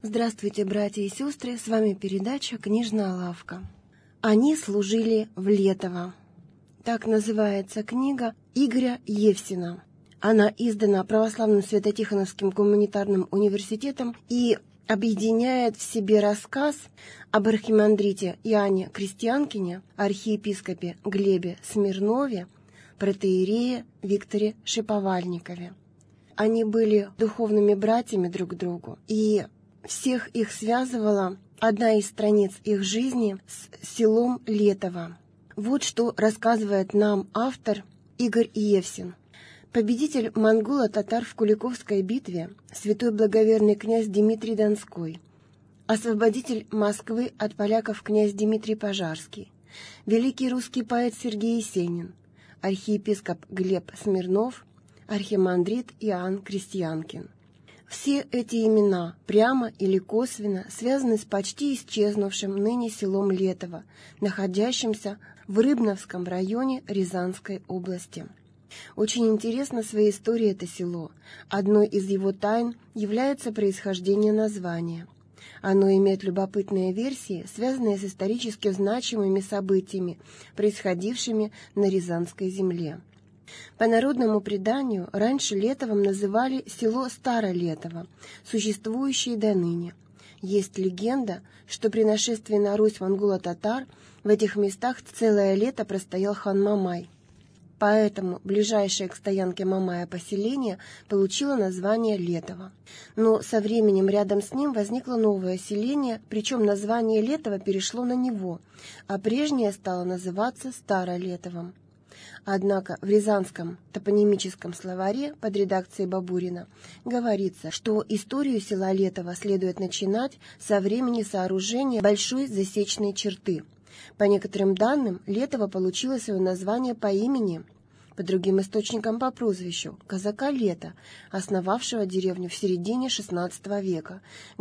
Здравствуйте, братья и сестры, с вами передача «Книжная лавка». Они служили в Летово. Так называется книга Игоря Евсина. Она издана Православным Свято-Тихоновским гуманитарным университетом и объединяет в себе рассказ об архимандрите Иоанне Крестьянкине, архиепископе Глебе Смирнове, протоиерее Викторе Шиповальникове. Они были духовными братьями друг к другу, и всех их связывала одна из страниц их жизни с селом Летово. Вот что рассказывает нам автор Игорь Евсин. Победитель монголо-татар в Куликовской битве, святой благоверный князь Дмитрий Донской, освободитель Москвы от поляков князь Дмитрий Пожарский, великий русский поэт Сергей Есенин, архиепископ Глеб Смирнов, архимандрит Иоанн Крестьянкин. Все эти имена, прямо или косвенно, связаны с почти исчезнувшим ныне селом Летово, находящимся в Рыбновском районе Рязанской области. Очень интересно своей историей это село. Одной из его тайн является происхождение названия. Оно имеет любопытные версии, связанные с исторически значимыми событиями, происходившими на Рязанской земле. По народному преданию, раньше Летовом называли село Старолетово, существующее до ныне. Есть легенда, что при нашествии на Русь монголо-татар в этих местах целое лето простоял хан Мамай. Поэтому ближайшее к стоянке Мамая поселение получило название Летово. Но со временем рядом с ним возникло новое селение, причем название Летово перешло на него, а прежнее стало называться Старолетовым. Однако в Рязанском топонимическом словаре под редакцией Бабурина говорится, что историю села Летово следует начинать со времени сооружения большой засечной черты. По некоторым данным, Летово получило свое название по имени, по другим источникам по прозвищу, казака Лета, основавшего деревню в середине XVI века,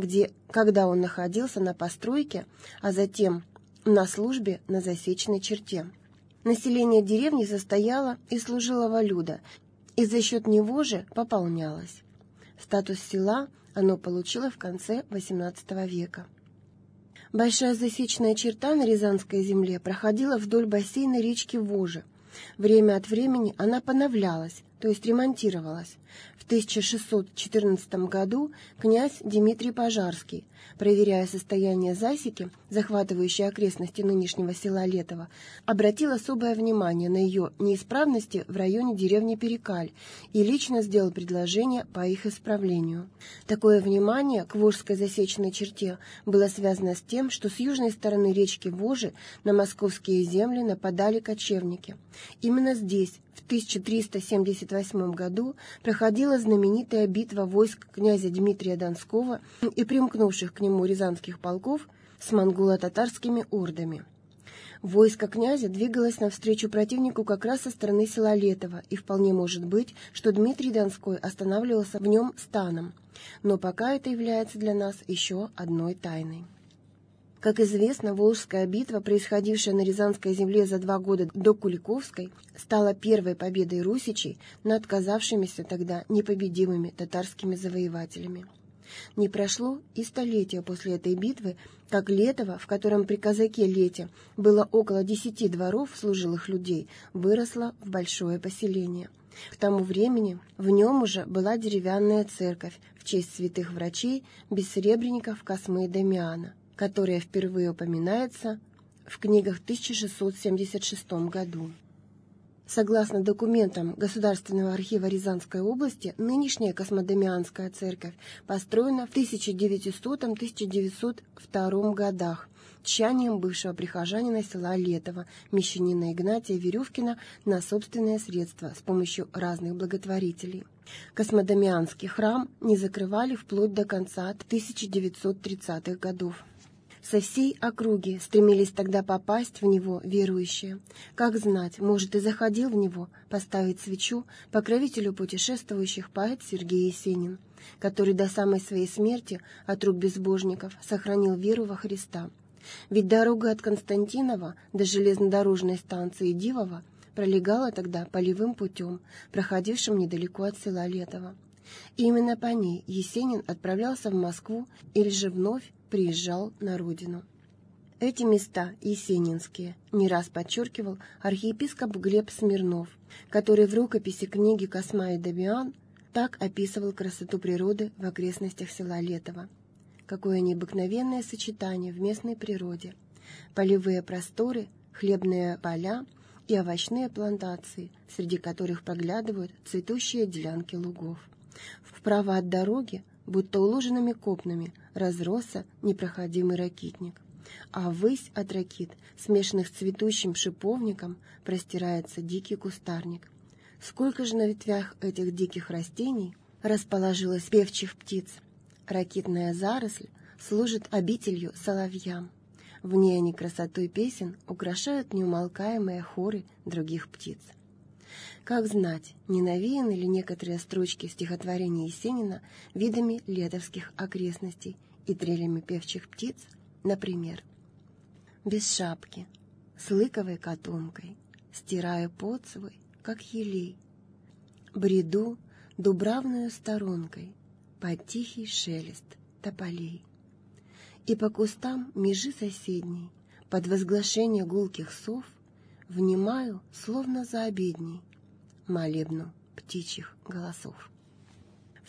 когда он находился на постройке, а затем на службе на засечной черте. Население деревни состояло из служилого люда, и за счет него же пополнялось. Статус села оно получило в конце XVIII века. Большая засечная черта на Рязанской земле проходила вдоль бассейна речки Вожи. Время от времени она поновлялась, то есть ремонтировалась. В 1614 году князь Дмитрий Пожарский, проверяя состояние засеки, захватывающей окрестности нынешнего села Летово, обратил особое внимание на ее неисправности в районе деревни Перекаль и лично сделал предложение по их исправлению. Такое внимание к Волжской засечной черте было связано с тем, что с южной стороны речки Вожи на московские земли нападали кочевники. Именно здесь, в 1378 году, проходила знаменитая битва войск князя Дмитрия Донского и примкнувших к нему рязанских полков с монголо-татарскими ордами. Войско князя двигалось навстречу противнику как раз со стороны села Летово, и вполне может быть, что Дмитрий Донской останавливался в нем станом. Но пока это является для нас еще одной тайной. Как известно, Волжская битва, происходившая на Рязанской земле за 2 года до Куликовской, стала первой победой русичей над казавшимися тогда непобедимыми татарскими завоевателями. Не прошло и столетия после этой битвы, как Летово, в котором при казаке Лете было около 10 дворов служилых людей, выросло в большое поселение. К тому времени в нем уже была деревянная церковь в честь святых врачей, бессребренников Космы и Дамиана, которая впервые упоминается в книгах в 1676 году. Согласно документам Государственного архива Рязанской области, нынешняя Космодемианская церковь построена в 1900-1902 годах тщанием бывшего прихожанина села Летово, мещанина Игнатия Веревкина, на собственные средства с помощью разных благотворителей. Космодемианский храм не закрывали вплоть до конца 1930-х годов. Со всей округи стремились тогда попасть в него верующие. Как знать, может, и заходил в него поставить свечу покровителю путешествующих поэт Сергей Есенин, который до самой своей смерти от рук безбожников сохранил веру во Христа. Ведь дорога от Константинова до железнодорожной станции Дивово пролегала тогда полевым путем, проходившим недалеко от села Летово. И именно по ней Есенин отправлялся в Москву или же вновь приезжал на родину. Эти места есенинские не раз подчеркивал архиепископ Глеб Смирнов, который в рукописи книги «Косма и Дамиан» так описывал красоту природы в окрестностях села Летово. Какое необыкновенное сочетание в местной природе. Полевые просторы, хлебные поля и овощные плантации, среди которых проглядывают цветущие делянки лугов. Вправо от дороги, будто уложенными копнами, разросся непроходимый ракитник, а ввысь от ракит, смешанных с цветущим шиповником, простирается дикий кустарник. Сколько же на ветвях этих диких растений расположилось певчих птиц! Ракитная заросль служит обителью соловьям. В ней они красотой песен украшают неумолкаемые хоры других птиц. Как знать, не навеяны ли некоторые строчки стихотворения Есенина видами летовских окрестностей и трелями певчих птиц, например: «Без шапки, с лыковой котомкой, стираю пот свой, как елей, бреду дубравную сторонкой под тихий шелест тополей. И по кустам межи соседней, под возглашение гулких сов, внимаю, словно за обедней, молебну птичьих голосов». В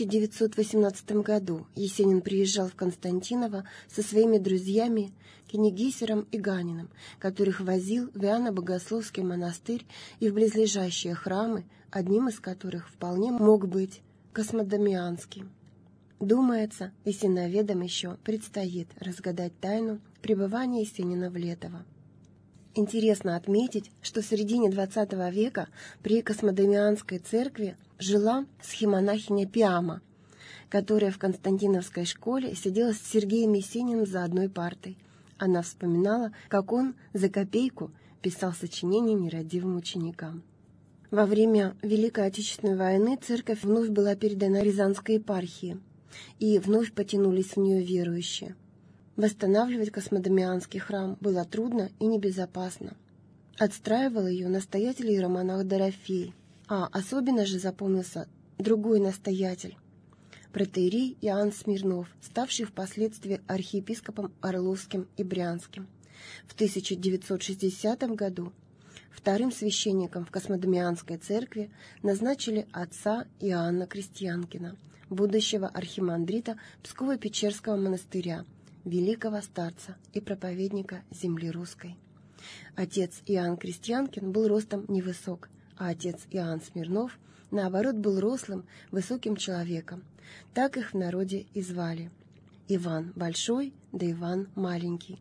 1918 году Есенин приезжал в Константиново со своими друзьями Кенигисером и Ганиным, которых возил в Иоанно-Богословский монастырь и в близлежащие храмы, одним из которых вполне мог быть Космодемианский. Думается, есеноведам еще предстоит разгадать тайну пребывания Есенина в Летово. Интересно отметить, что в середине XX века при Космодемианской церкви жила схимонахиня Пиама, которая в Константиновской школе сидела с Сергеем Есениным за одной партой. Она вспоминала, как он за копейку писал сочинения нерадивым ученикам. Во время Великой Отечественной войны церковь вновь была передана Рязанской епархии, и вновь потянулись в нее верующие. Восстанавливать Космодемианский храм было трудно и небезопасно. Отстраивал ее настоятель иеромонах Дорофей, а особенно же запомнился другой настоятель, протоиерей Иоанн Смирнов, ставший впоследствии архиепископом Орловским и Брянским. В 1960 году вторым священником в Космодемианской церкви назначили отца Иоанна Крестьянкина, будущего архимандрита Псково-Печерского монастыря, великого старца и проповедника земли русской. Отец Иоанн Крестьянкин был ростом невысок, а отец Иоанн Смирнов, наоборот, был рослым, высоким человеком. Так их в народе и звали: Иван Большой да Иван Маленький.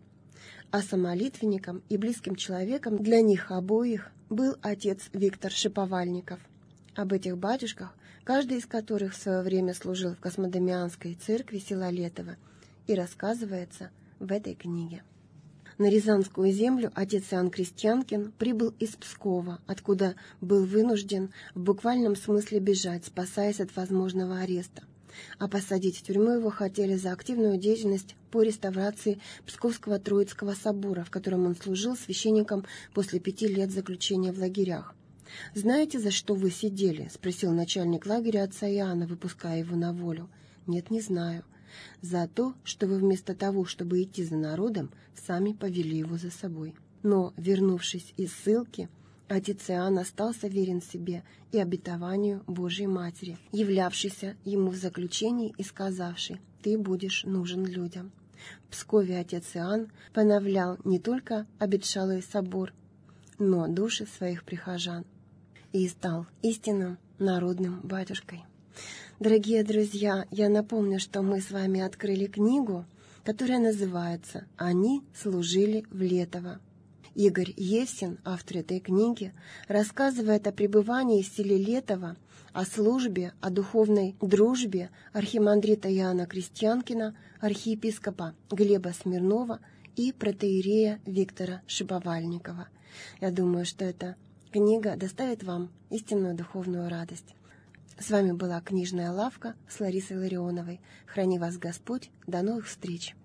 А самолитвенником и близким человеком для них обоих был отец Виктор Шиповальников. Об этих батюшках, каждый из которых в свое время служил в Космодемианской церкви села Летово, и рассказывается в этой книге. На Рязанскую землю отец Иоанн Крестьянкин прибыл из Пскова, откуда был вынужден в буквальном смысле бежать, спасаясь от возможного ареста. А посадить в тюрьму его хотели за активную деятельность по реставрации Псковского Троицкого собора, в котором он служил священником после 5 лет заключения в лагерях. «Знаете, за что вы сидели?» — спросил начальник лагеря отца Иоанна, выпуская его на волю. «Нет, не знаю. За то, что вы вместо того, чтобы идти за народом, сами повели его за собой». Но, вернувшись из ссылки, отец Иоанн остался верен себе и обетованию Божьей Матери, являвшейся ему в заключении и сказавшей: «Ты будешь нужен людям». В Пскове отец Иоанн поновлял не только обетшалый собор, но души своих прихожан и стал истинным народным батюшкой. Дорогие друзья, я напомню, что мы с вами открыли книгу, которая называется «Они служили в Летово». Игорь Евсин, автор этой книги, рассказывает о пребывании в селе Летово, о службе, о духовной дружбе архимандрита Иоанна Крестьянкина, архиепископа Глеба Смирнова и протоиерея Виктора Шиповальникова. Я думаю, что эта книга доставит вам истинную духовную радость. С вами была книжная лавка с Ларисой Ларионовой. Храни вас Господь. До новых встреч!